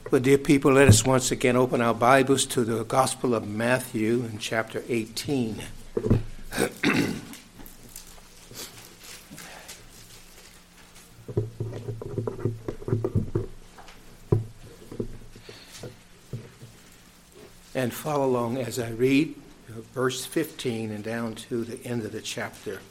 Well, dear people, let us once again open our Bibles to the Gospel of Matthew in chapter 18. And follow along as I read verse 15 and down to the end of the chapter.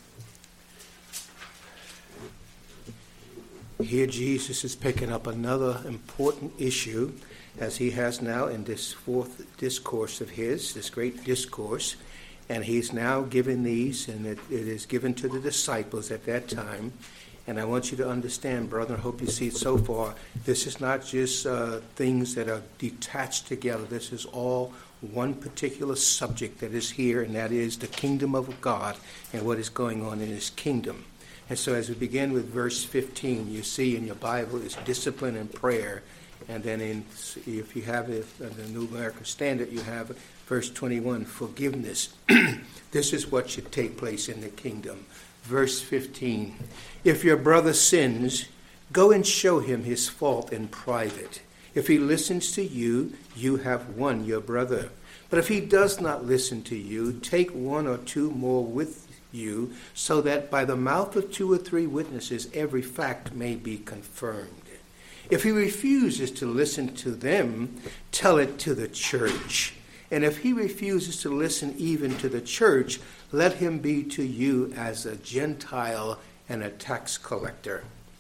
Here Jesus is picking up another important issue, as he has now in this fourth discourse of his, this great discourse, and he's now given these, and it is given to the disciples at that time. And I want you to understand, brother, I hope you see it so far, this is not just things that are detached together. This is all one particular subject that is here, and that is the kingdom of God and what is going on in his kingdom. And so as we begin with verse 15, you see in your Bible is discipline and prayer. And then if you have it in the New American Standard, you have verse 21, forgiveness. This is what should take place in the kingdom. Verse 15, if your brother sins, go and show him his fault in private. If he listens to you, you have won your brother. But if he does not listen to you, take one or two more with you, so that by the mouth of two or three witnesses every fact may be confirmed. If he refuses to listen to them, tell it to the church. And if he refuses to listen even to the church, let him be to you as a Gentile and a tax collector.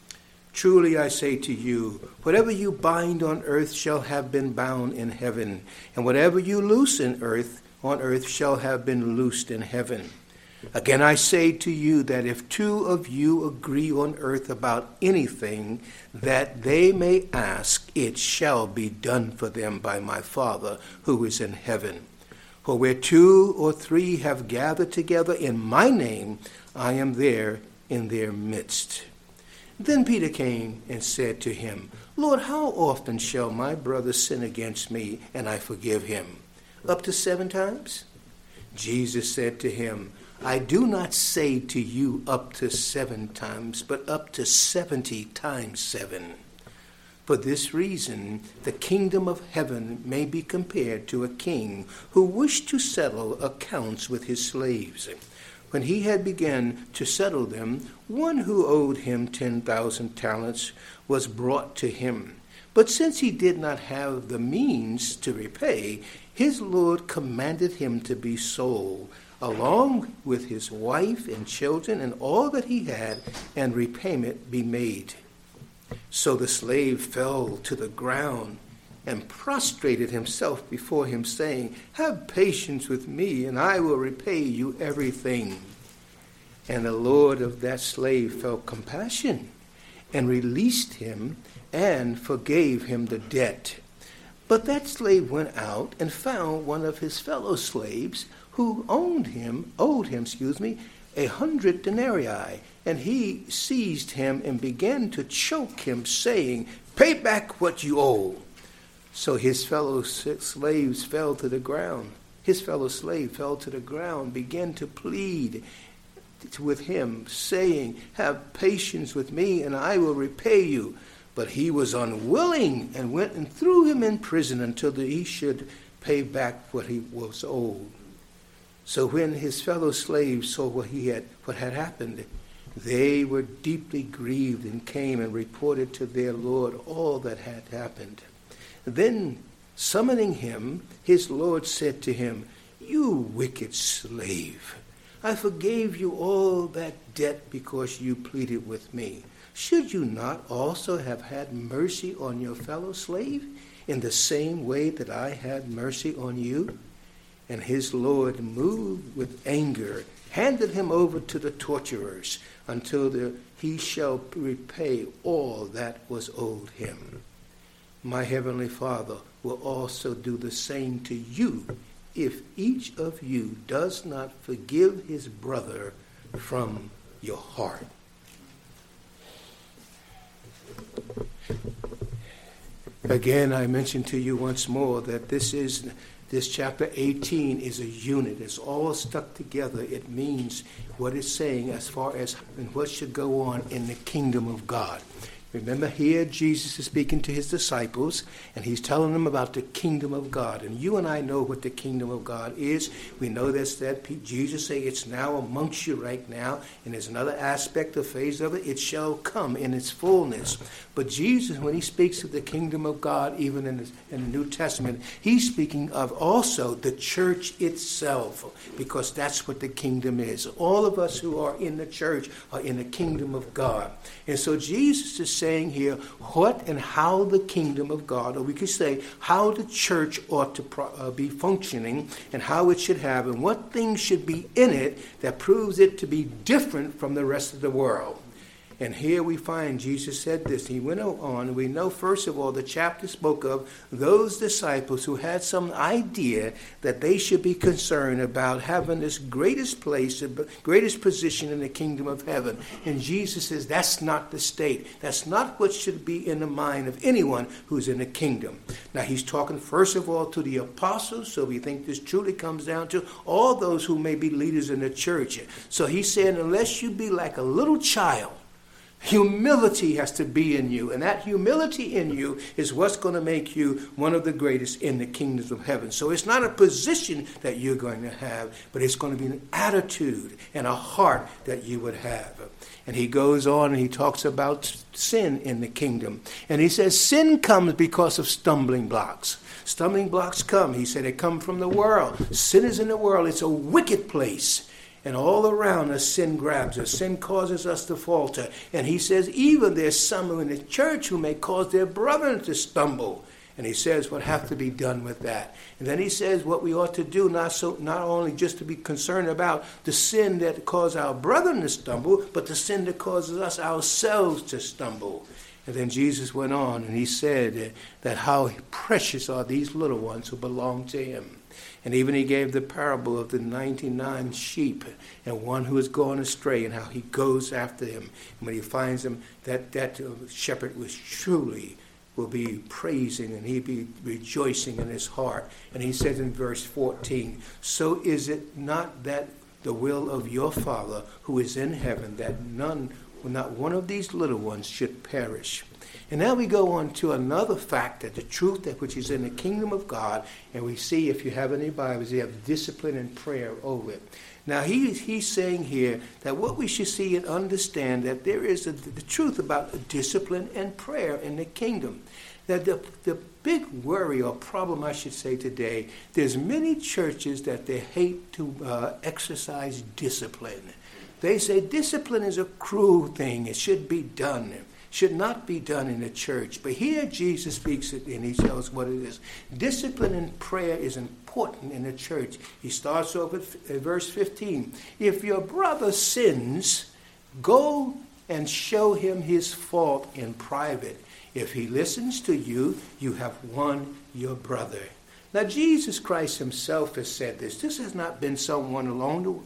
Truly I say to you, whatever you bind on earth shall have been bound in heaven, and whatever you loose on earth shall have been loosed in heaven. Again, I say to you that if two of you agree on earth about anything that they may ask, it shall be done for them by my Father who is in heaven. For where two or three have gathered together in my name, I am there in their midst. Then Peter came and said to him, Lord, how often shall my brother sin against me and I forgive him? Up to 7 times? Jesus said to him, I do not say to you up to 7 times, but up to 70 times 7. For this reason, the kingdom of heaven may be compared to a king who wished to settle accounts with his slaves. When he had begun to settle them, one who owed him 10,000 talents was brought to him. But since he did not have the means to repay, his Lord commanded him to be sold, along with his wife and children and all that he had, and repayment be made. So the slave fell to the ground and prostrated himself before him, saying, Have patience with me, and I will repay you everything. And the Lord of that slave felt compassion and released him and forgave him the debt. But that slave went out and found one of his fellow slaves who owed him 100 denarii. And he seized him and began to choke him, saying, Pay back what you owe. So his fellow slave fell to the ground, began to plead with him, saying, Have patience with me, and I will repay you. But he was unwilling, and went and threw him in prison until he should pay back what he was owed. So when his fellow slaves saw what had happened, they were deeply grieved and came and reported to their Lord all that had happened. Then, summoning him, his Lord said to him, You wicked slave, I forgave you all that debt because you pleaded with me. Should you not also have had mercy on your fellow slave in the same way that I had mercy on you? And his Lord, moved with anger, handed him over to the torturers until he shall repay all that was owed him. My heavenly Father will also do the same to you if each of you does not forgive his brother from your heart. Again, I mention to you once more that this chapter 18 is a unit. It's all stuck together. It means what it's saying as far as what should go on in the kingdom of God. Remember here, Jesus is speaking to his disciples, and he's telling them about the kingdom of God. And you and I know what the kingdom of God is. We know that Jesus said it's now amongst you right now, and there's another aspect, a phase of it. It shall come in its fullness. But Jesus, when he speaks of the kingdom of God, even in the New Testament, he's speaking of also the church itself, because that's what the kingdom is. All of us who are in the church are in the kingdom of God. And so Jesus is saying here what and how the kingdom of God, or we could say how the church ought to be functioning, and how it should have, and what things should be in it that proves it to be different from the rest of the world. And here we find Jesus said this. He went on. We know, first of all, the chapter spoke of those disciples who had some idea that they should be concerned about having this greatest place, greatest position in the kingdom of heaven. And Jesus says that's not the state. That's not what should be in the mind of anyone who's in the kingdom. Now, he's talking, first of all, to the apostles. So we think this truly comes down to all those who may be leaders in the church. So he's saying, unless you be like a little child, humility has to be in you, and that humility in you is what's going to make you one of the greatest in the kingdoms of heaven. So it's not a position that you're going to have, but it's going to be an attitude and a heart that you would have. And he goes on and he talks about sin in the kingdom. And he says sin comes because of stumbling blocks. Stumbling blocks come. He said they come from the world. Sin is in the world. It's a wicked place. And all around us, sin grabs us. Sin causes us to falter. And he says even there's some in the church who may cause their brethren to stumble. And he says what have to be done with that. And then he says what we ought to do, not only just to be concerned about the sin that causes our brethren to stumble, but the sin that causes us ourselves to stumble. And then Jesus went on and he said that how precious are these little ones who belong to him. And even he gave the parable of the 99 sheep and one who has gone astray, and how he goes after him. And when he finds him, that shepherd was truly will be praising, and he'd be rejoicing in his heart. And he says in verse 14, so is it not that the will of your Father who is in heaven, that not one of these little ones should perish. And now we go on to another fact, that the truth that which is in the kingdom of God, and we see, if you have any Bibles, you have discipline and prayer over it. Now he's saying here that what we should see and understand, that there is the truth about discipline and prayer in the kingdom. That the big worry or problem, I should say today, there's many churches that they hate to exercise discipline. They say discipline is a cruel thing. It should be done. Should not be done in the church. But here Jesus speaks it, and he tells what it is. Discipline and prayer is important in the church. He starts off at verse 15. If your brother sins, go and show him his fault in private. If he listens to you, you have won your brother. Now, Jesus Christ himself has said this. This has not been someone along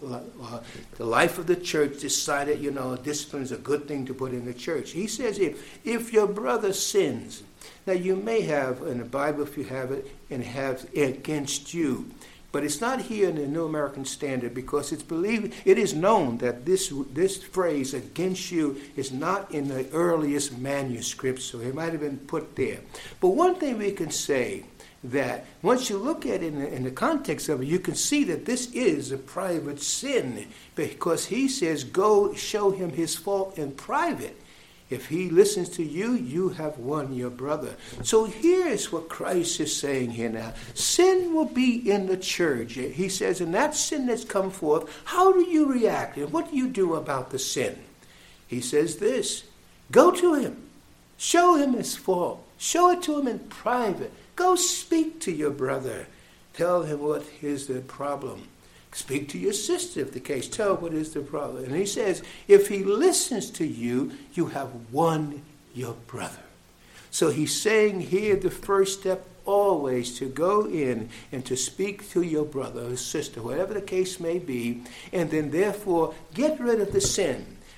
the life of the church decided, discipline is a good thing to put in the church. He says, if your brother sins, now you may have in the Bible, if you have it, and have against you. But it's not here in the New American Standard, because it's believed, it is known that this phrase, against you, is not in the earliest manuscripts, so it might have been put there. But one thing we can say, that once you look at it in the context of it, you can see that this is a private sin, because he says, go show him his fault in private. If he listens to you, you have won your brother. So here's what Christ is saying here now. Sin will be in the church. He says, and that sin that's come forth, how do you react? And what do you do about the sin? He says this, go to him. Show him his fault. Show it to him in private. Go speak to your brother. Tell him what is the problem. Speak to your sister if the case. Tell what is the problem. And he says, if he listens to you, you have won your brother. So he's saying here the first step always to go in and to speak to your brother or sister, whatever the case may be, and then therefore get rid of the sin.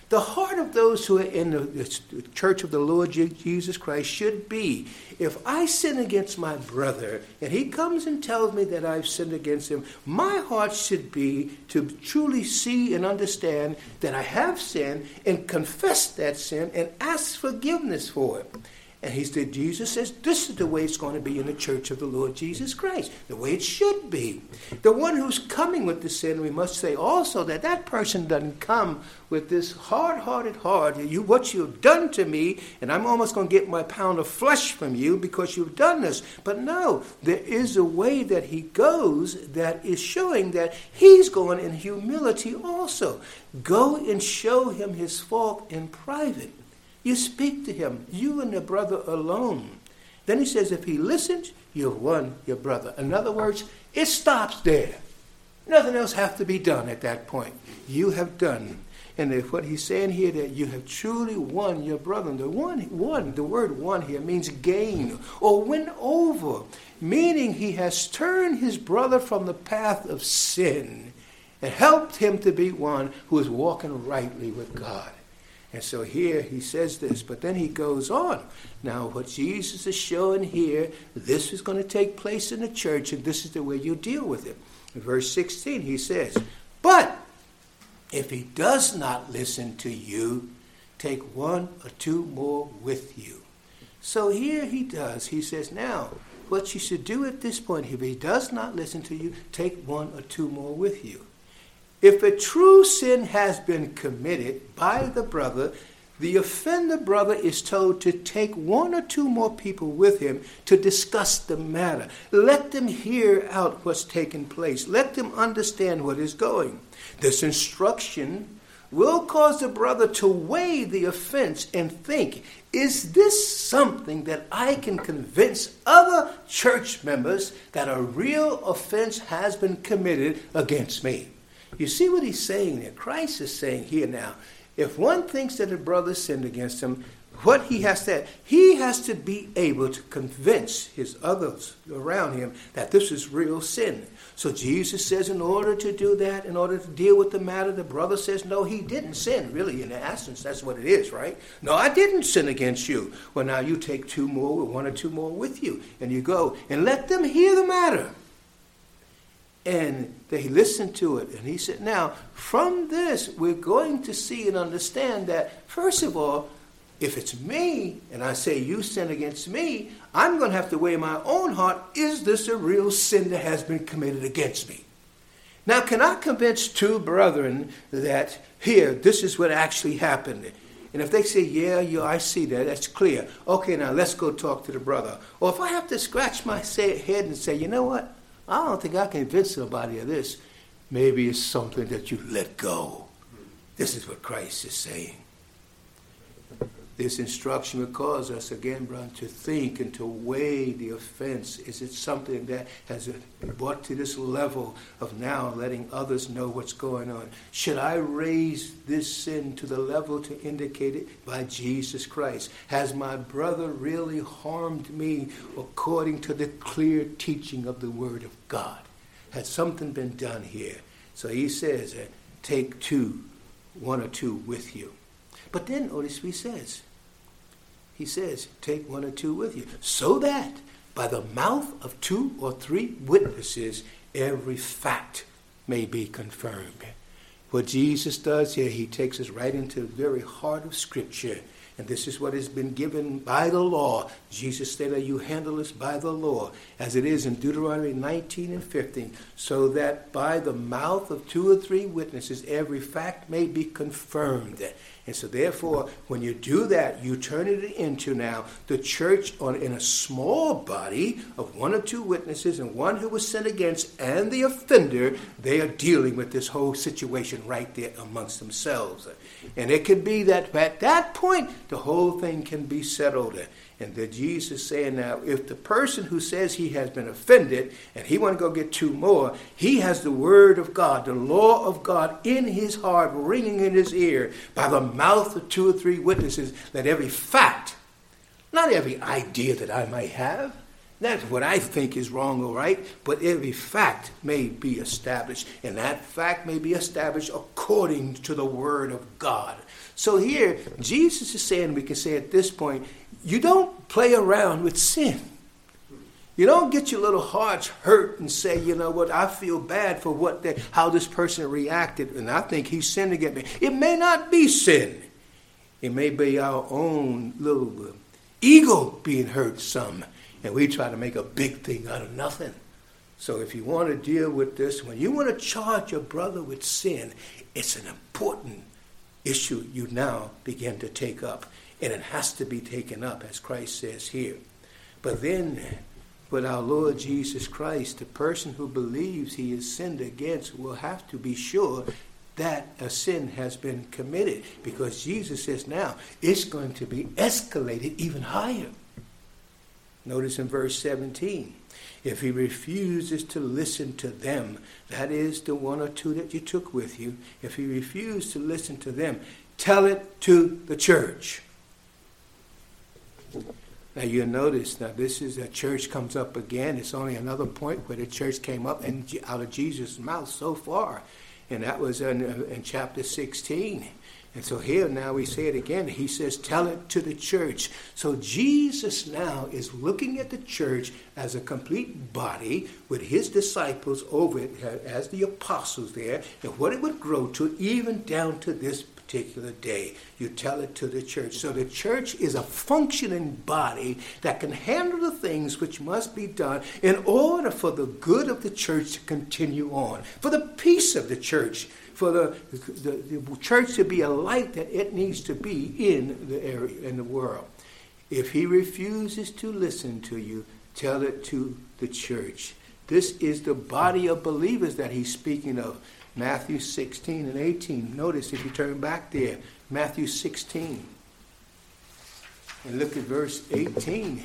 The heart of those who are in the church of the Lord Jesus Christ should be, if I sin against my brother and he comes and tells me that I've sinned against him, my heart should be to truly see and understand that I have sinned and confess that sin and ask forgiveness for it. And Jesus says, this is the way it's going to be in the church of the Lord Jesus Christ, the way it should be. The one who's coming with the sin, we must say also that that person doesn't come with this hard-hearted heart. What you've done to me, and I'm almost going to get my pound of flesh from you because you've done this. But no, there is a way that he goes that is showing that he's going in humility also. Go and show him his fault in private. You speak to him, you and the brother alone. Then he says, if he listens, you've won your brother. In other words, it stops there. Nothing else has to be done at that point. You have done. And if what he's saying here, that you have truly won your brother. And the word won here means gain or win over, meaning he has turned his brother from the path of sin and helped him to be one who is walking rightly with God. And so here he says this, but then he goes on. Now what Jesus is showing here, this is going to take place in the church, and this is the way you deal with it. In verse 16 he says, but if he does not listen to you, take one or two more with you. So here he does. He says, now, what you should do at this point, if he does not listen to you, take one or two more with you. If a true sin has been committed by the brother, the offender brother is told to take one or two more people with him to discuss the matter. Let them hear out what's taken place. Let them understand what is going. This instruction will cause the brother to weigh the offense and think, is this something that I can convince other church members that a real offense has been committed against me? You see what he's saying there? Christ is saying here now, if one thinks that a brother sinned against him, what he has to be able to convince his others around him that this is real sin. So Jesus says in order to do that, in order to deal with the matter, the brother says, no, he didn't sin. Really, in essence, that's what it is, right? No, I didn't sin against you. Well, now you take two more, one or two more with you, and you go and let them hear the matter. And they listened to it. And he said, now, from this, we're going to see and understand that, first of all, if it's me, and I say you sin against me, I'm going to have to weigh my own heart. Is this a real sin that has been committed against me? Now, can I convince two brethren that, here, this is what actually happened? And if they say, yeah, I see that, that's clear. Okay, now let's go talk to the brother. Or if I have to scratch my head and say, you know what? I don't think I can convince somebody of this. Maybe it's something that you let go. This is what Christ is saying. This instruction will cause us, again, brother, to think and to weigh the offense. Is it something that has been brought to this level of now letting others know what's going on? Should I raise this sin to the level to indicate it by Jesus Christ? Has my brother really harmed me according to the clear teaching of the Word of God? Has something been done here? So he says, take one or two with you. But then notice what he says. He says, take one or two with you, so that by the mouth of two or three witnesses, every fact may be confirmed. What Jesus does here, he takes us right into the very heart of Scripture. And this is what has been given by the law. Jesus said that you handle this by the law, as it is in Deuteronomy 19 and 15, so that by the mouth of two or three witnesses, every fact may be confirmed. And so therefore, when you do that, you turn it into now the church in a small body of one or two witnesses, and one who was sinned against and the offender, they are dealing with this whole situation right there amongst themselves. And it can be that at that point, the whole thing can be settled. And that Jesus is saying now, if the person who says he has been offended and he want to go get two more, he has the Word of God, the law of God in his heart, ringing in his ear by the mouth of two or three witnesses, that every fact, not every idea that I might have, That's what I think is wrong or right, but every fact may be established, and that fact may be established according to the Word of God. So here, Jesus is saying, we can say at this point, you don't play around with sin. You don't get your little hearts hurt and say, you know what, I feel bad for how this person reacted, and I think he sinned against me. It may not be sin. It may be our own little ego being hurt some, and we try to make a big thing out of nothing. So if you want to deal with this, when you want to charge your brother with sin, it's an important issue you now begin to take up, and it has to be taken up, as Christ says here. But then, with our Lord Jesus Christ, the person who believes he is sinned against will have to be sure that a sin has been committed, because Jesus says now it's going to be escalated even higher. Notice in verse 17, if he refuses to listen to them, that is the one or two that you took with you, if he refuses to listen to them, tell it to the church. Now you notice, this is a church comes up again. It's only another point where the church came up and out of Jesus' mouth so far. And that was in chapter 16. And so here now we say it again. He says, tell it to the church. So Jesus now is looking at the church as a complete body with his disciples over it as the apostles there, and what it would grow to even down to this particular day. You tell it to the church. So the church is a functioning body that can handle the things which must be done in order for the good of the church to continue on, for the peace of the church, for the church to be a light that it needs to be in the area, in the world. If he refuses to listen to you, tell it to the church. This is the body of believers that he's speaking of. Matthew 16 and 18. Notice if you turn back there, Matthew 16. And look at verse 18.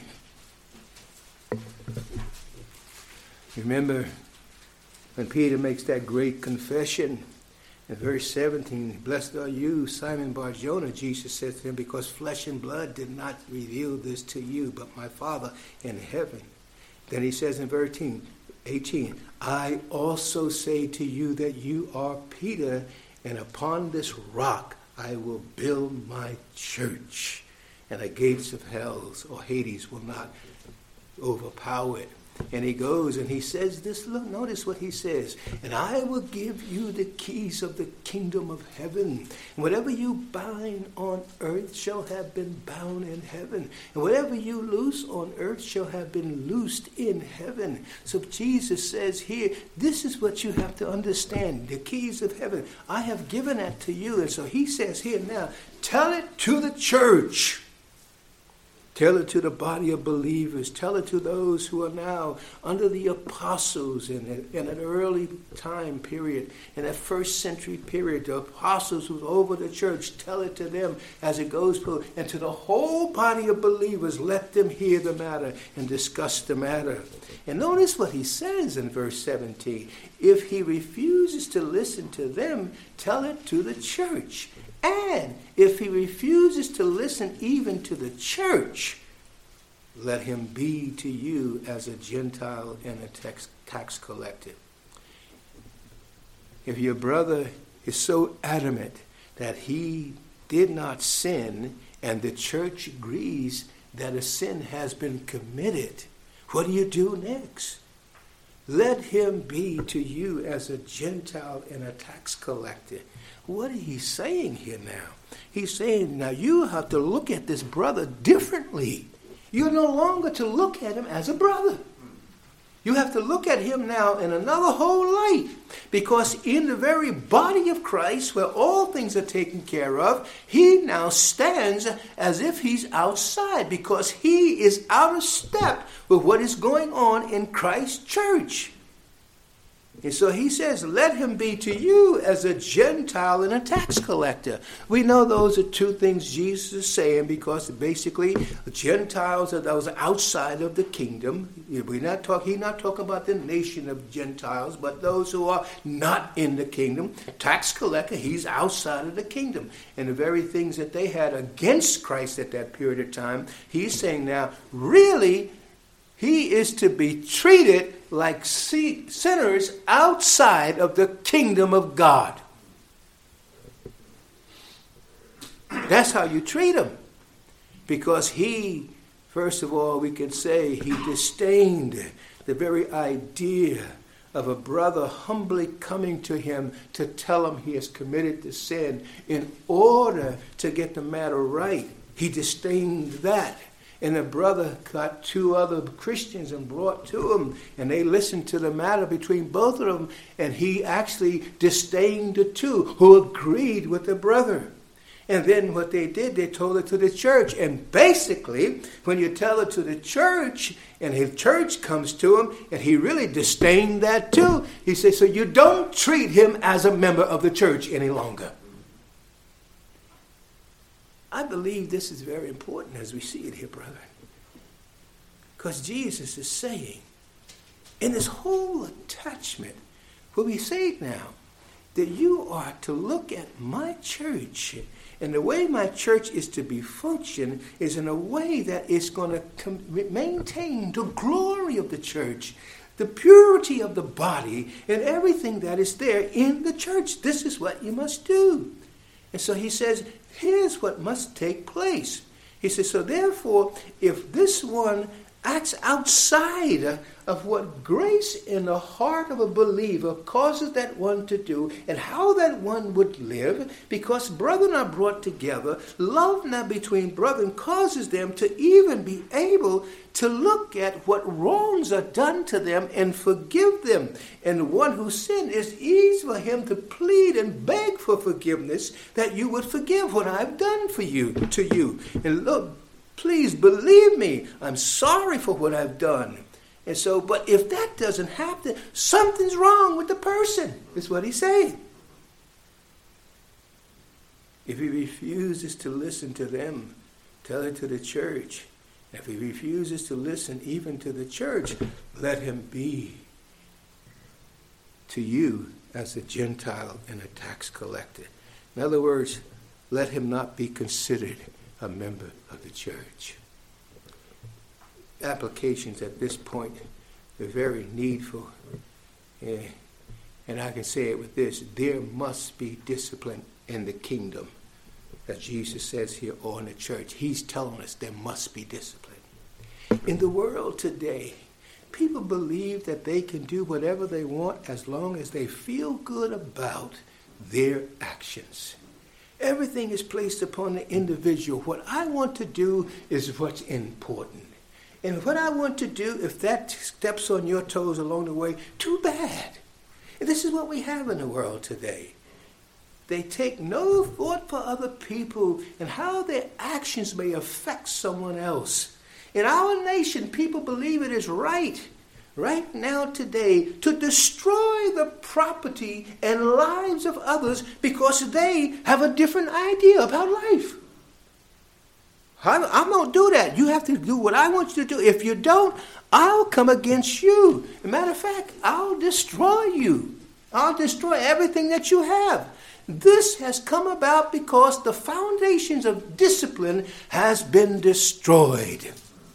Remember when Peter makes that great confession in verse 17, blessed are you, Simon Bar-Jonah, Jesus says to him, because flesh and blood did not reveal this to you, but my Father in heaven. Then he says in verse 18, I also say to you that you are Peter, and upon this rock I will build my church, and the gates of hell or Hades will not overpower it. And he goes and he says this, look, notice what he says. And I will give you the keys of the kingdom of heaven. And whatever you bind on earth shall have been bound in heaven. And whatever you loose on earth shall have been loosed in heaven. So Jesus says here, this is what you have to understand. The keys of heaven. I have given that to you. And so he says here now, tell it to the church. Tell it to the body of believers. Tell it to those who are now under the apostles in an early time period, in that first century period. The apostles who were over the church, tell it to them as it goes through. And to the whole body of believers, let them hear the matter and discuss the matter. And notice what he says in verse 17. If he refuses to listen to them, tell it to the church. And if he refuses to listen even to the church, let him be to you as a Gentile and a tax collector. If your brother is so adamant that he did not sin and the church agrees that a sin has been committed, what do you do next? Let him be to you as a Gentile and a tax collector. What is he saying here now? He's saying now you have to look at this brother differently. You're no longer to look at him as a brother. You have to look at him now in another whole light. Because in the very body of Christ, where all things are taken care of, he now stands as if he's outside, because he is out of step with what is going on in Christ's church. And so he says, let him be to you as a Gentile and a tax collector. We know those are two things Jesus is saying, because basically Gentiles are those outside of the kingdom. He's not talking about the nation of Gentiles, but those who are not in the kingdom. Tax collector, he's outside of the kingdom. And the very things that they had against Christ at that period of time, he's saying now, really, He is to be treated like sinners outside of the kingdom of God. That's how you treat him. Because he, first of all, we can say he disdained the very idea of a brother humbly coming to him to tell him he has committed the sin in order to get the matter right. He disdained that. And the brother got two other Christians and brought to him, and they listened to the matter between both of them, and he actually disdained the two who agreed with the brother. And then what they did, they told it to the church. And basically, when you tell it to the church, and his church comes to him, and he really disdained that too, he says, so you don't treat him as a member of the church any longer. I believe this is very important as we see it here, brethren. Because Jesus is saying, in this whole attachment, what we say now, that you are to look at my church, and the way my church is to be functioned is in a way that is going to maintain the glory of the church, the purity of the body, and everything that is there in the church. This is what you must do. And so he says, here's what must take place. He says, so therefore, if this one acts outside of what grace in the heart of a believer causes that one to do, and how that one would live, because brethren are brought together, love now between brethren causes them to even be able to look at what wrongs are done to them and forgive them. And one who sinned, is easy for him to plead and beg for forgiveness, that you would forgive what I've done for you, to you. And look, please believe me, I'm sorry for what I've done. And so, but if that doesn't happen, something's wrong with the person, is what he's saying. If he refuses to listen to them, tell it to the church. If he refuses to listen even to the church, let him be to you as a Gentile and a tax collector. In other words, let him not be considered a member of the church. Applications at this point are very needful. And I can say it with this: there must be discipline in the kingdom. As Jesus says here, or in the church, he's telling us there must be discipline. In the world today, people believe that they can do whatever they want as long as they feel good about their actions. Everything is placed upon the individual. What I want to do is what's important. And what I want to do, if that steps on your toes along the way, too bad. And this is what we have in the world today. They take no thought for other people and how their actions may affect someone else. In our nation, people believe it is right now today, to destroy the property and lives of others because they have a different idea about life. I won't do that. You have to do what I want you to do. If you don't, I'll come against you. As a matter of fact, I'll destroy you. I'll destroy everything that you have. This has come about because the foundations of discipline has been destroyed.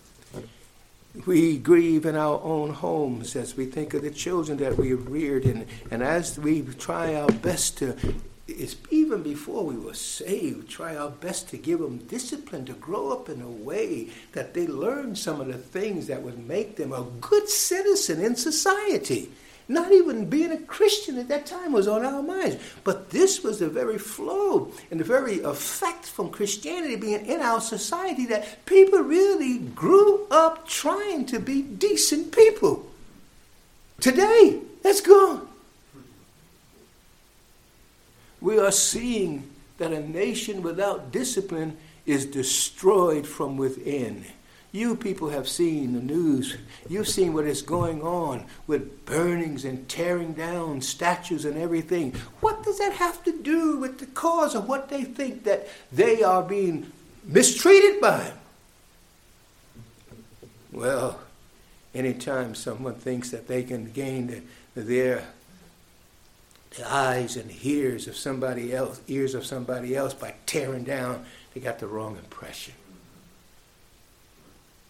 We grieve in our own homes as we think of the children that we have reared, and as we try our best to, it's even before we were saved, try our best to give them discipline to grow up in a way that they learn some of the things that would make them a good citizen in society. Not even being a Christian at that time was on our minds. But this was the very flow and the very effect from Christianity being in our society, that people really grew up trying to be decent people. Today, that's gone. We are seeing that a nation without discipline is destroyed from within. You people have seen the news. You've seen what is going on with burnings and tearing down statues and everything. What does that have to do with the cause of what they think that they are being mistreated by? Well, anytime someone thinks that they can gain the eyes and ears of somebody else by tearing down, they got the wrong impression.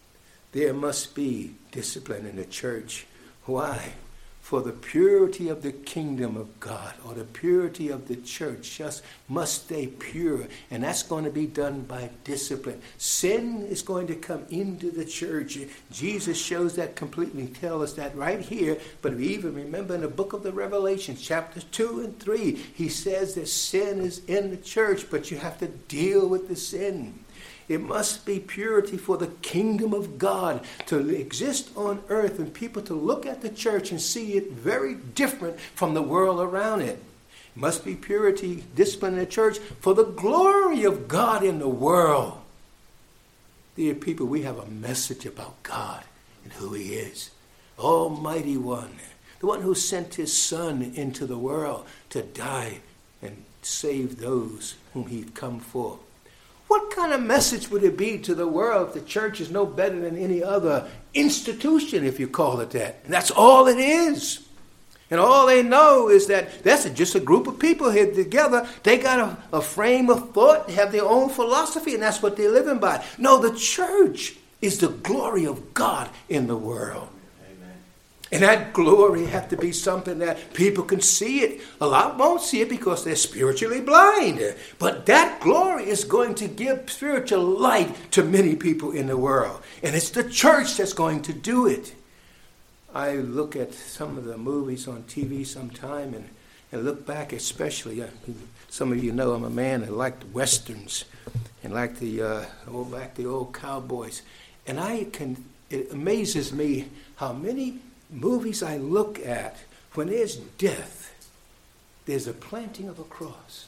There must be discipline in the church. Why? For the purity of the kingdom of God, or the purity of the church, just must stay pure. And that's going to be done by discipline. Sin is going to come into the church. Jesus shows that completely, tells us that right here. But we even remember in the book of the Revelation, chapters 2 and 3, he says that sin is in the church, but you have to deal with the sin. It must be purity for the kingdom of God to exist on earth and people to look at the church and see it very different from the world around it. It must be purity, discipline in the church for the glory of God in the world. Dear people, we have a message about God and who he is. Almighty One, the one who sent his Son into the world to die and save those whom he'd come for. What kind of message would it be to the world if the church is no better than any other institution, if you call it that? And that's all it is. And all they know is that that's just a group of people here together. They got a frame of thought, have their own philosophy, and that's what they're living by. No, the church is the glory of God in the world. And that glory has to be something that people can see it. A lot won't see it because they're spiritually blind. But that glory is going to give spiritual light to many people in the world. And it's the church that's going to do it. I look at some of the movies on TV sometime and look back especially. Some of you know I'm a man that liked Westerns and like the old cowboys. And it amazes me how many movies I look at, when there's death, there's a planting of a cross.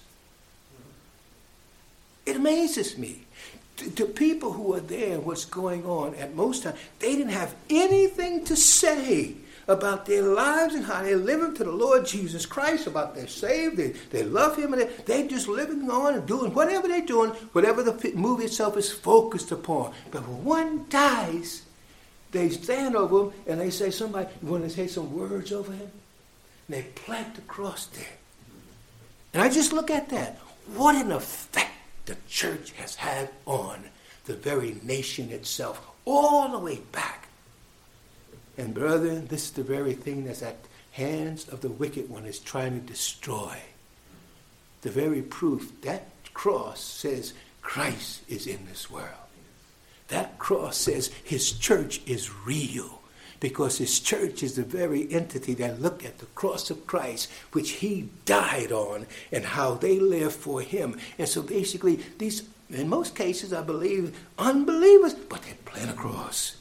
It amazes me. To people who are there, what's going on at most times, they didn't have anything to say about their lives and how they're living to the Lord Jesus Christ, about they're saved, they love him, and they're just living on and doing whatever they're doing, whatever the movie itself is focused upon. But when one dies, they stand over him and they say, somebody, you want to say some words over him? And they plant the cross there. And I just look at that. What an effect the church has had on the very nation itself, all the way back. And brethren, this is the very thing that's at hands of the wicked one is trying to destroy. The very proof, that cross says Christ is in this world. That cross says his church is real, because his church is the very entity that look at the cross of Christ, which he died on, and how they live for him. And so basically, these, in most cases, I believe, unbelievers, but they plant a cross.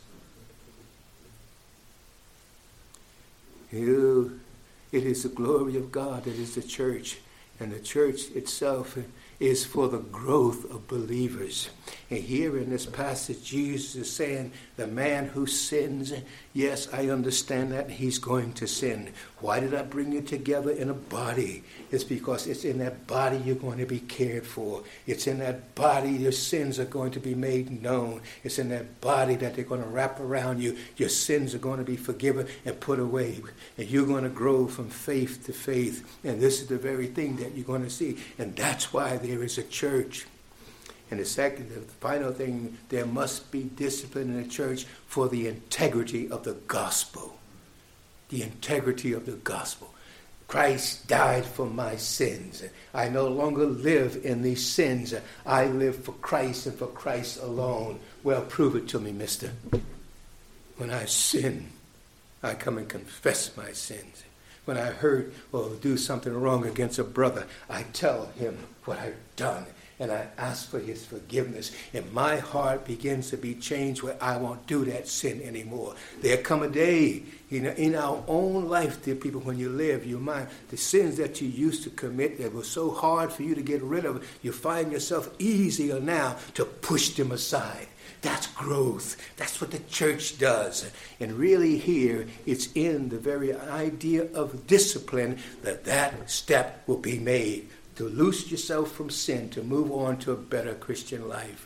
It is the glory of God that is the church, and the church itself is for the growth of believers. And here in this passage, Jesus is saying, the man who sins, yes, I understand that he's going to sin. Why did I bring you together in a body? It's because it's in that body you're going to be cared for. It's in that body your sins are going to be made known. It's in that body that they're going to wrap around you. Your sins are going to be forgiven and put away. And you're going to grow from faith to faith. And this is the very thing that you're going to see. And that's why there is a church. And the final thing, there must be discipline in the church for the integrity of the gospel. The integrity of the gospel. Christ died for my sins. I no longer live in these sins. I live for Christ and for Christ alone. Well, prove it to me, mister. When I sin, I come and confess my sins. When I hurt or do something wrong against a brother, I tell him what I've done. And I ask for his forgiveness. And my heart begins to be changed where I won't do that sin anymore. There come a day in our own life, dear people, when you live, your mind, the sins that you used to commit that were so hard for you to get rid of, you find yourself easier now to push them aside. That's growth. That's what the church does. And really here, it's in the very idea of discipline that step will be made. To loose yourself from sin, to move on to a better Christian life.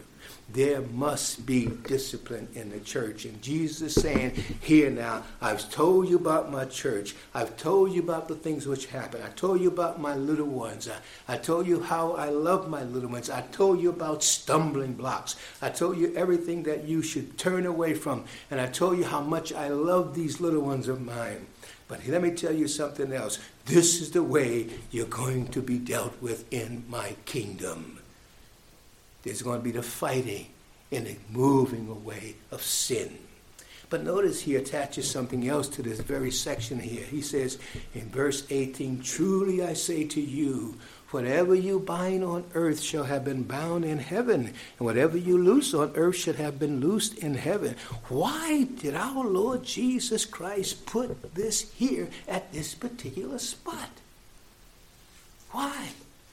there must be discipline in the church. And Jesus is saying, here now, I've told you about my church. I've told you about the things which happen. I told you about my little ones. I told you how I love my little ones. I told you about stumbling blocks. I told you everything that you should turn away from. And I told you how much I love these little ones of mine. But let me tell you something else. This is the way you're going to be dealt with in my kingdom. There's going to be the fighting and the moving away of sin. But notice he attaches something else to this very section here. He says in verse 18, truly I say to you, whatever you bind on earth shall have been bound in heaven, and whatever you loose on earth should have been loosed in heaven. Why did our Lord Jesus Christ put this here at this particular spot? Why?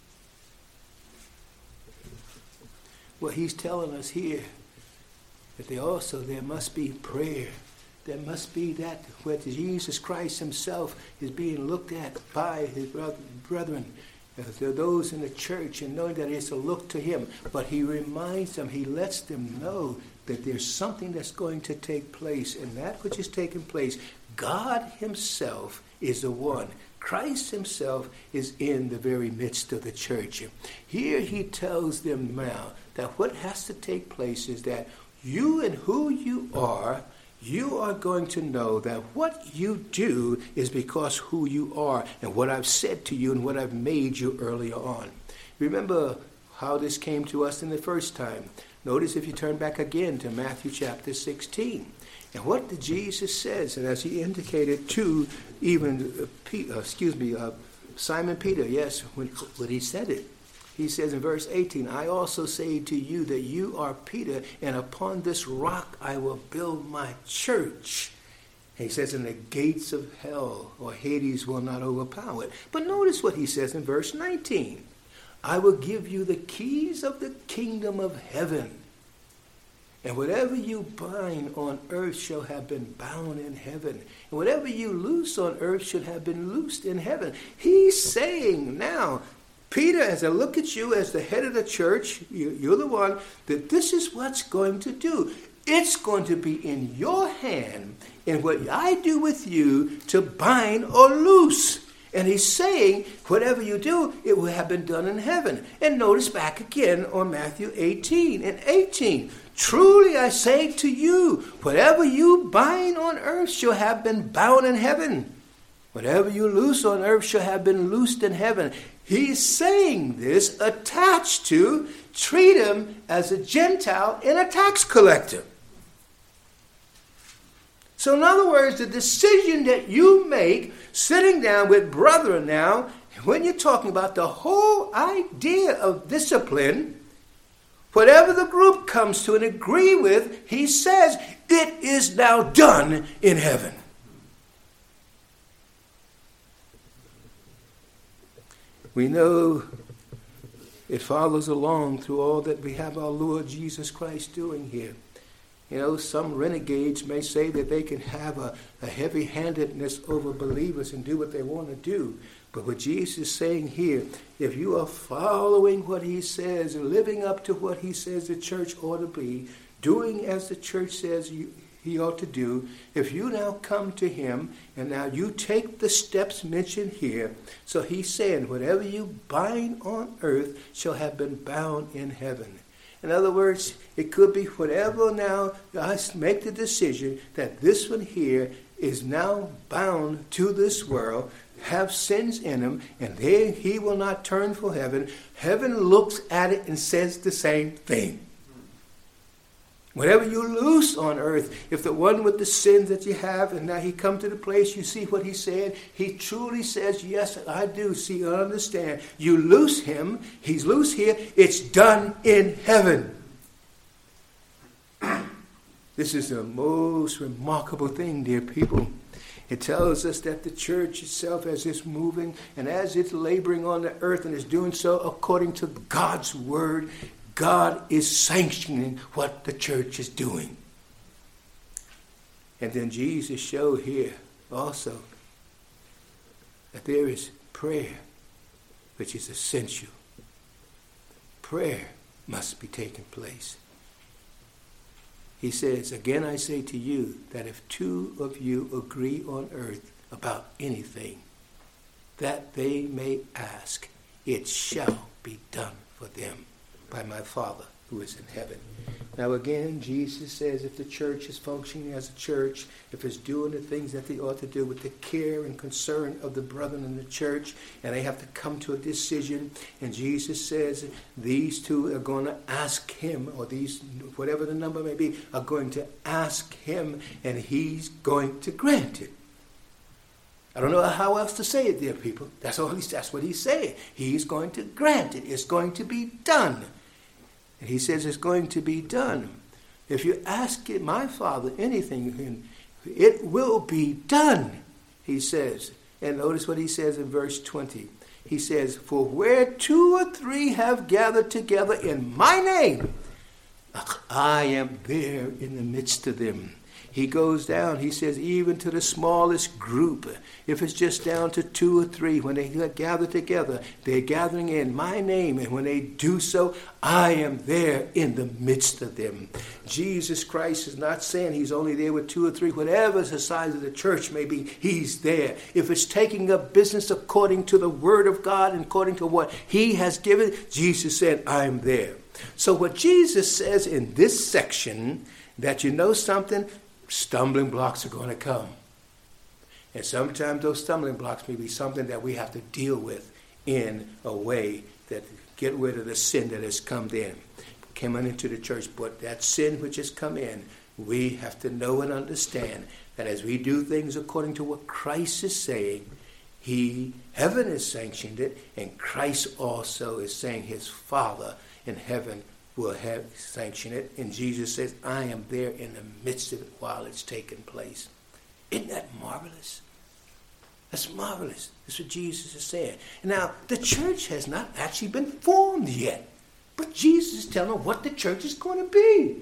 Well, he's telling us here that there must be prayer. There must be that where Jesus Christ himself is being looked at by his brethren, those in the church, and knowing that it's a look to him. But he reminds them, he lets them know that there's something that's going to take place, and that which is taking place, God himself is the one. Christ himself is in the very midst of the church. Here he tells them now that what has to take place is that you and who you are going to know that what you do is because who you are and what I've said to you and what I've made you earlier on. Remember how this came to us in the first time. Notice if you turn back again to Matthew chapter 16. And what did Jesus says, and as he indicated to even Simon Peter, yes, when he said it. He says in verse 18, I also say to you that you are Peter, and upon this rock I will build my church. And he says, and the gates of hell or Hades will not overpower it. But notice what he says in verse 19. I will give you the keys of the kingdom of heaven. And whatever you bind on earth shall have been bound in heaven. And whatever you loose on earth should have been loosed in heaven. He's saying now, Peter, as I look at you as the head of the church, you're the one, that this is what's going to do. It's going to be in your hand, in what I do with you, to bind or loose. And he's saying, whatever you do, it will have been done in heaven. And notice back again on Matthew 18 and 18. Truly I say to you, whatever you bind on earth shall have been bound in heaven. Whatever you loose on earth shall have been loosed in heaven. He's saying this attached to treat him as a Gentile and a tax collector. So in other words, the decision that you make sitting down with brethren now, when you're talking about the whole idea of discipline, whatever the group comes to and agree with, he says, it is now done in heaven. We know it follows along through all that we have our Lord Jesus Christ doing here. You know, some renegades may say that they can have a heavy-handedness over believers and do what they want to do. But what Jesus is saying here, if you are following what he says and living up to what he says the church ought to be, doing as the church says he ought to do, if you now come to him and now you take the steps mentioned here, so he's saying whatever you bind on earth shall have been bound in heaven. In other words, it could be whatever now, I make the decision that this one here is now bound to this world, have sins in him, and then he will not turn for heaven. Heaven looks at it and says the same thing. Whatever you loose on earth, if the one with the sins that you have, and now he come to the place, you see what he said, he truly says, yes, I do see, I understand. You loose him, he's loose here, it's done in heaven. This is the most remarkable thing, dear people. It tells us that the church itself, as it's moving and as it's laboring on the earth and is doing so according to God's word, God is sanctioning what the church is doing. And then Jesus showed here also that there is prayer, which is essential. Prayer must be taking place. He says, again I say to you that if two of you agree on earth about anything that they may ask, it shall be done for them by my Father who is in heaven. Now again, Jesus says if the church is functioning as a church, if it's doing the things that they ought to do with the care and concern of the brethren in the church, and they have to come to a decision, and Jesus says these two are going to ask him, or these, whatever the number may be, are going to ask him, and he's going to grant it. I don't know how else to say it, dear people. That's what he's saying. He's going to grant it. It's going to be done. And he says it's going to be done. If you ask my Father anything, it will be done, he says. And notice what he says in verse 20. He says, for where 2 or 3 have gathered together in my name, I am there in the midst of them. He goes down, he says, even to the smallest group. If it's just down to 2 or 3, when they gather together, they're gathering in my name. And when they do so, I am there in the midst of them. Jesus Christ is not saying he's only there with 2 or 3. Whatever the size of the church may be, he's there. If it's taking up business according to the word of God and according to what he has given, Jesus said, I'm there. So what Jesus says in this section, that you know something, stumbling blocks are going to come. And sometimes those stumbling blocks may be something that we have to deal with in a way that get rid of the sin that has come into the church. But that sin which has come in, we have to know and understand that as we do things according to what Christ is saying, heaven has sanctioned it, and Christ also is saying his Father in heaven will have sanctioned it. And Jesus says, I am there in the midst of it while it's taking place. Isn't that marvelous? That's marvelous. That's what Jesus is saying. Now, the church has not actually been formed yet. But Jesus is telling what the church is going to be.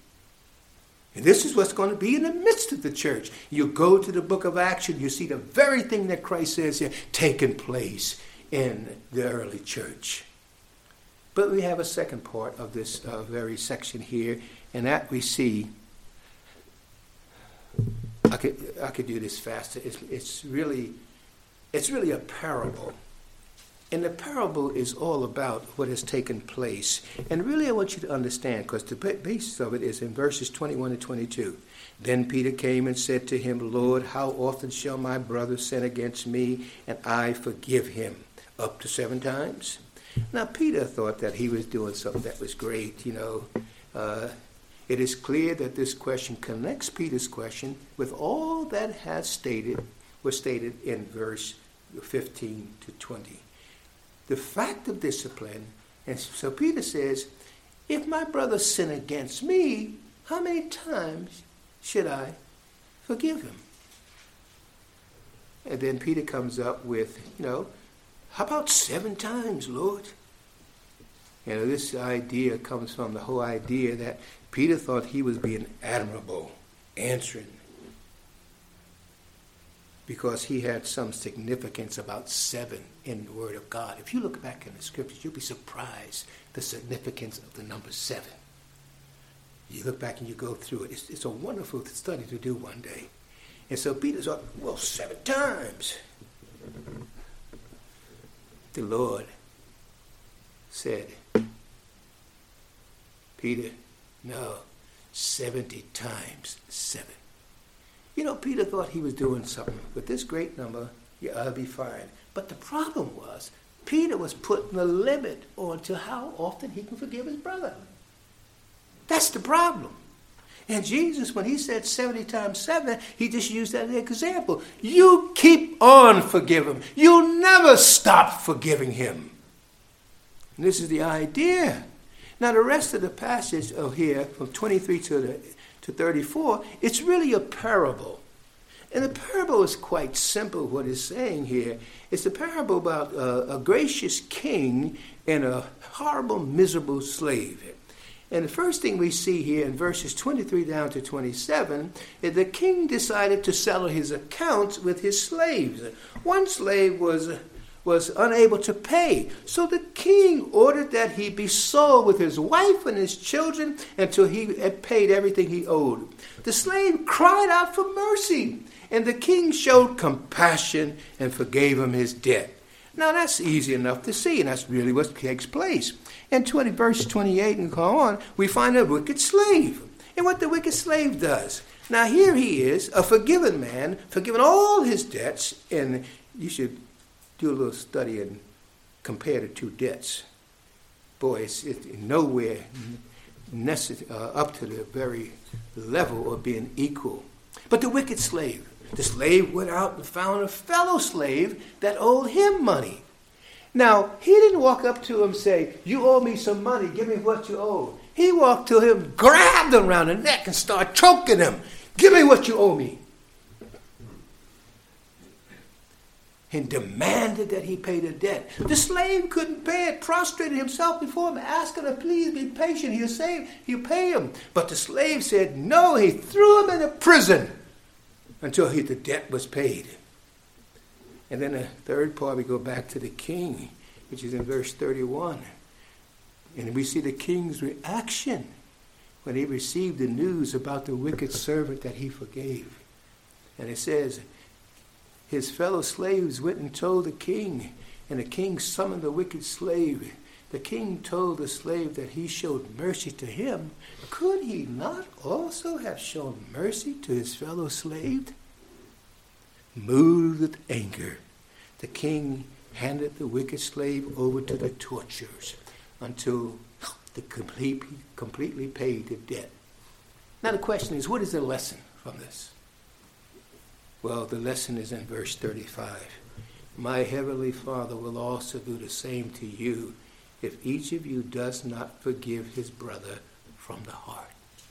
And this is what's going to be in the midst of the church. You go to the book of Acts, you see the very thing that Christ says here taking place in the early church. But we have a second part of this very section here, and that we see. I could do this faster. It's really a parable, and the parable is all about what has taken place. And really, I want you to understand, because the basis of it is in verses 21 and 22. Then Peter came and said to him, Lord, how often shall my brother sin against me, and I forgive him? Up to 7 times? Now, Peter thought that he was doing something that was great, It is clear that this question connects Peter's question with all that was stated in verse 15 to 20. The fact of discipline, and so Peter says, if my brother sin against me, how many times should I forgive him? And then Peter comes up with, how about 7 times, Lord? This idea comes from the whole idea that Peter thought he was being admirable, answering, because he had some significance about 7 in the Word of God. If you look back in the Scriptures, you'll be surprised the significance of the number 7. You look back and you go through it. It's a wonderful study to do one day. And so Peter thought, 7 times. The Lord said, Peter, no, 70 times 7. Peter thought he was doing something. With this great number, I'll be fine. But the problem was, Peter was putting a limit on to how often he can forgive his brother. That's the problem. And Jesus, when he said 70 times 7, he just used that as an example. You keep on forgiving. You never stop forgiving him. And this is the idea. Now, the rest of the passage of here, from 23 to 34, it's really a parable. And the parable is quite simple, what it's saying here. It's a parable about a gracious king and a horrible, miserable slave. And the first thing we see here in verses 23 down to 27 is the king decided to settle his accounts with his slaves. One slave was was unable to pay. So the king ordered that he be sold with his wife and his children until he had paid everything he owed. The slave cried out for mercy, and the king showed compassion and forgave him his debt. Now that's easy enough to see, and that's really what takes place. In verse 28 and go on, we find a wicked slave, and what the wicked slave does. Now here he is, a forgiven man, forgiven all his debts, and you should do a little study and compare the two debts. Boy, it's nowhere up to the very level of being equal. But the wicked slave, the slave went out and found a fellow slave that owed him money. Now, he didn't walk up to him and say, "You owe me some money, give me what you owe." He walked to him, grabbed him around the neck and started choking him. "Give me what you owe me." And demanded that he pay the debt. The slave couldn't pay it, prostrated himself before him, asking him, "Please be patient, he'll pay him." But the slave said no. He threw him into prison until the debt was paid. And then the third part, we go back to the king, which is in verse 31. And we see the king's reaction when he received the news about the wicked servant that he forgave. And it says, his fellow slaves went and told the king, and the king summoned the wicked slave. The king told the slave that he showed mercy to him. Could he not also have shown mercy to his fellow slave? Moved with anger, the king handed the wicked slave over to the torturers until they completely paid the debt. Now the question is, what is the lesson from this? Well, the lesson is in verse 35. My heavenly Father will also do the same to you if each of you does not forgive his brother from the heart.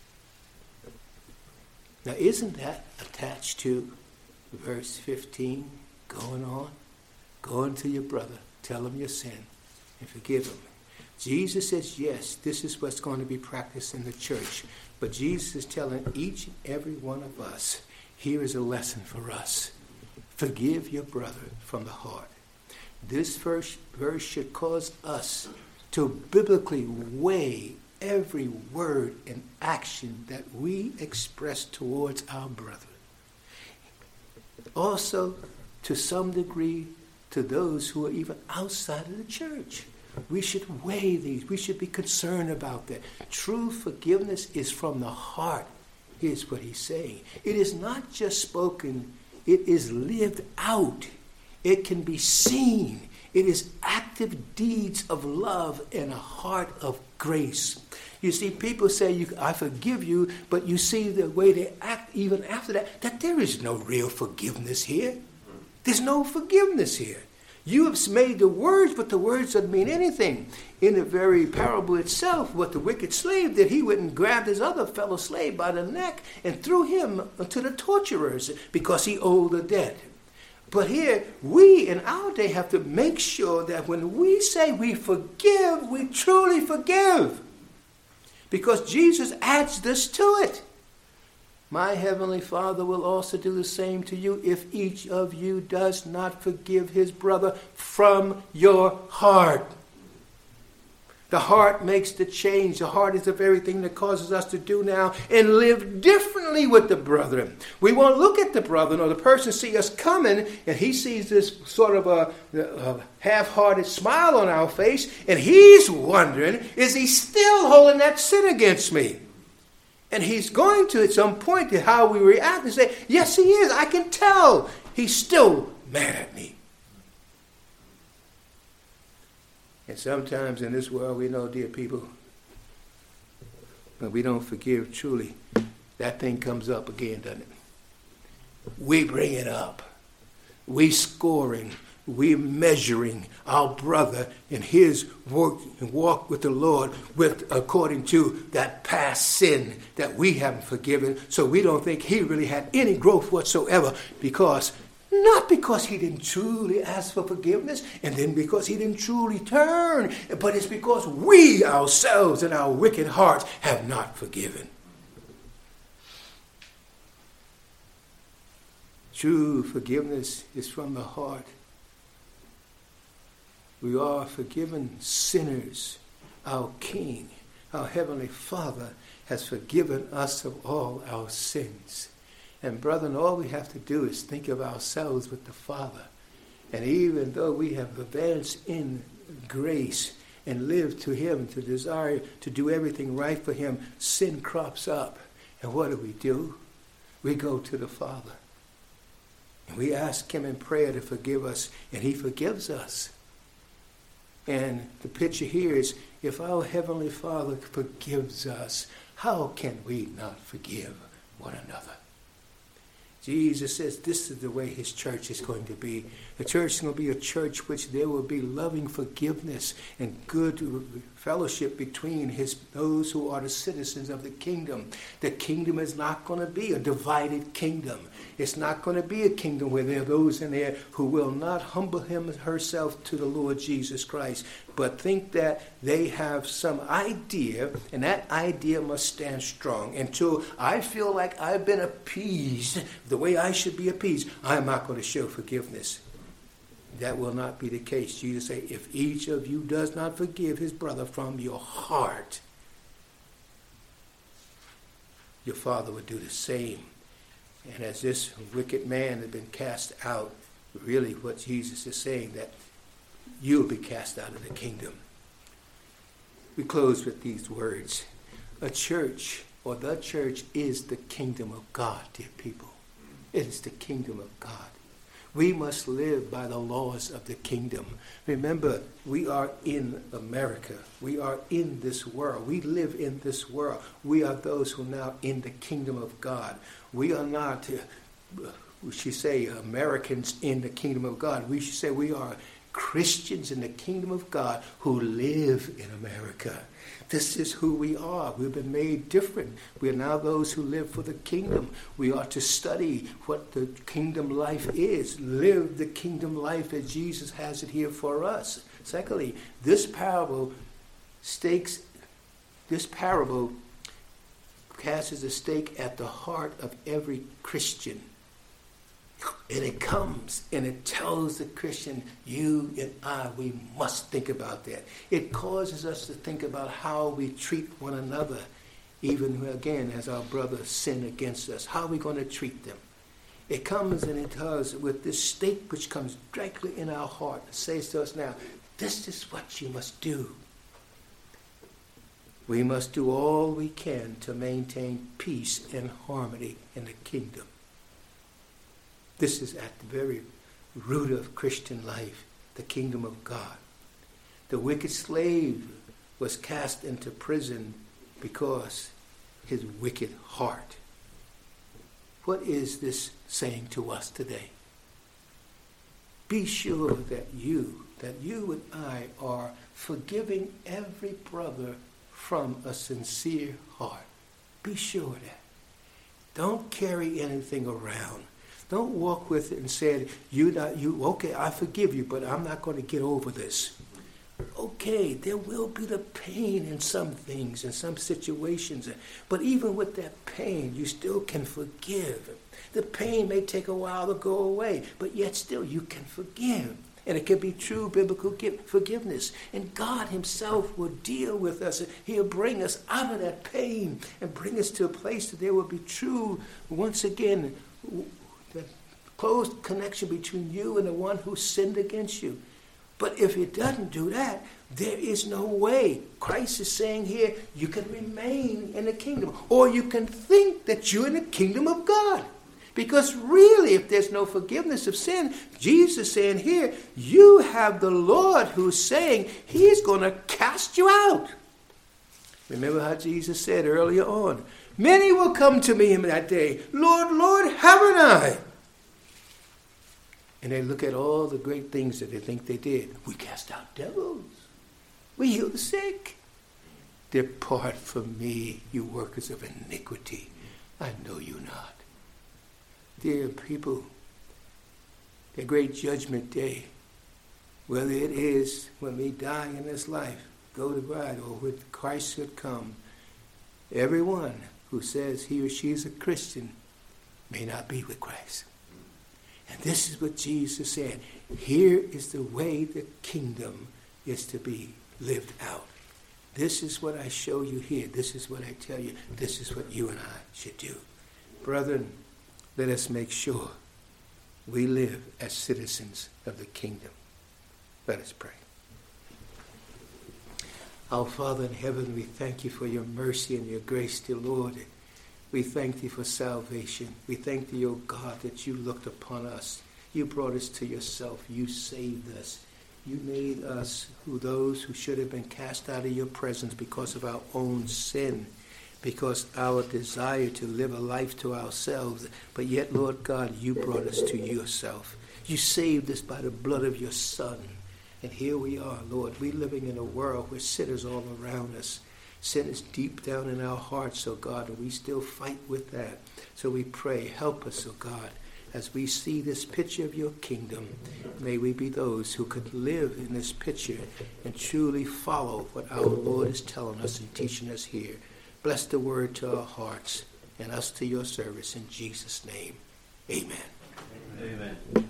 Now, isn't that attached to verse 15? Going on, go unto your brother, tell him your sin, and forgive him. Jesus says, yes, this is what's going to be practiced in the church. But Jesus is telling each and every one of us, here is a lesson for us. Forgive your brother from the heart. This verse should cause us to biblically weigh every word and action that we express towards our brother. Also, to some degree, to those who are even outside of the church. We should weigh these. We should be concerned about that. True forgiveness is from the heart. Here's what he's saying. It is not just spoken. It is lived out. It can be seen. It is active deeds of love and a heart of grace. You see, people say, I forgive you, but you see the way they act even after that there is no real forgiveness here. There's no forgiveness here. You have made the words, but the words don't mean anything. In the very parable itself, what the wicked slave did, he went and grabbed his other fellow slave by the neck and threw him to the torturers because he owed a debt. But here, we in our day have to make sure that when we say we forgive, we truly forgive. Because Jesus adds this to it. My heavenly Father will also do the same to you if each of you does not forgive his brother from your heart. The heart makes the change. The heart is the very thing that causes us to do now and live differently with the brethren. We won't look at the brethren or the person see us coming and he sees this sort of a half-hearted smile on our face and he's wondering, is he still holding that sin against me? And he's going to, at some point, to how we react and say, yes, he is. I can tell. He's still mad at me. And sometimes in this world, we know, dear people, when we don't forgive truly, that thing comes up again, doesn't it? We bring it up. We scoring. We're measuring our brother in his work and walk with the Lord according to that past sin that we haven't forgiven. So we don't think he really had any growth whatsoever not because he didn't truly ask for forgiveness and then because he didn't truly turn, but it's because we ourselves in our wicked hearts have not forgiven. True forgiveness is from the heart. We are forgiven sinners. Our King, our Heavenly Father, has forgiven us of all our sins. And brethren, all we have to do is think of ourselves with the Father. And even though we have advanced in grace and lived to Him, to desire to do everything right for Him, sin crops up. And what do? We go to the Father. And we ask Him in prayer to forgive us, and He forgives us. And the picture here is, if our Heavenly Father forgives us, how can we not forgive one another? Jesus says this is the way His church is going to be. The church is going to be a church which there will be loving forgiveness and good fellowship between those who are the citizens of the kingdom. The kingdom is not going to be a divided kingdom. It's not going to be a kingdom where there are those in there who will not humble herself to the Lord Jesus Christ, but think that they have some idea, and that idea must stand strong. Until I feel like I've been appeased the way I should be appeased, I'm not going to show forgiveness. That will not be the case. Jesus said, if each of you does not forgive his brother from your heart, your Father would do the same. And as this wicked man has been cast out, really what Jesus is saying, that you'll be cast out of the kingdom. We close with these words. A church, or the church, is the kingdom of God, dear people. It is the kingdom of God. We must live by the laws of the kingdom. Remember, we are in America. We are in this world. We live in this world. We are those who are now in the kingdom of God. We are not, we should say, Americans in the kingdom of God. We should say we are Christians in the kingdom of God who live in America. This is who we are. We've been made different. We are now those who live for the kingdom. We are to study what the kingdom life is. Live the kingdom life as Jesus has it here for us. Secondly, this parable casts a stake at the heart of every Christian. And it comes and it tells the Christian, you and I, we must think about that. It causes us to think about how we treat one another, even again as our brothers sin against us. How are we going to treat them? It comes and it does with this stake which comes directly in our heart. It says to us now, this is what you must do. We must do all we can to maintain peace and harmony in the kingdom. This is at the very root of Christian life, the kingdom of God. The wicked slave was cast into prison because his wicked heart. What is this saying to us today? Be sure that you and I are forgiving every brother from a sincere heart. Be sure of that. Don't carry anything around. Don't walk with it and say, okay, I forgive you, but I'm not going to get over this. Okay, there will be the pain in some things, in some situations. But even with that pain, you still can forgive. The pain may take a while to go away, but yet still you can forgive. And it can be true biblical forgiveness. And God himself will deal with us. He'll bring us out of that pain and bring us to a place that there will be true, once again, the close connection between you and the one who sinned against you. But if it doesn't do that, there is no way. Christ is saying here, you can remain in the kingdom. Or you can think that you're in the kingdom of God. Because really, if there's no forgiveness of sin, Jesus is saying here, you have the Lord who's saying he's going to cast you out. Remember how Jesus said earlier on, many will come to me in that day, Lord, Lord, haven't I? And they look at all the great things that they think they did. We cast out devils. We heal the sick. Depart from me, you workers of iniquity. I know you not. Dear people, the great judgment day, whether it is when we die in this life, go to God, or when Christ should come, everyone who says he or she is a Christian may not be with Christ. And this is what Jesus said. Here is the way the kingdom is to be lived out. This is what I show you here. This is what I tell you. This is what you and I should do. Brethren, let us make sure we live as citizens of the kingdom. Let us pray. Our Father in heaven, we thank you for your mercy and your grace, dear Lord. We thank thee for salvation. We thank thee, O God, that you looked upon us. You brought us to yourself. You saved us. You made us those who should have been cast out of your presence because of our own sin, because our desire to live a life to ourselves. But yet, Lord God, you brought us to yourself. You saved us by the blood of your Son. And here we are, Lord. We're living in a world where sin is all around us. Sin is deep down in our hearts, oh God, and we still fight with that. So we pray, help us, oh God, as we see this picture of your kingdom. May we be those who could live in this picture and truly follow what our Lord is telling us and teaching us here. Bless the word to our hearts and us to your service in Jesus' name. Amen. Amen.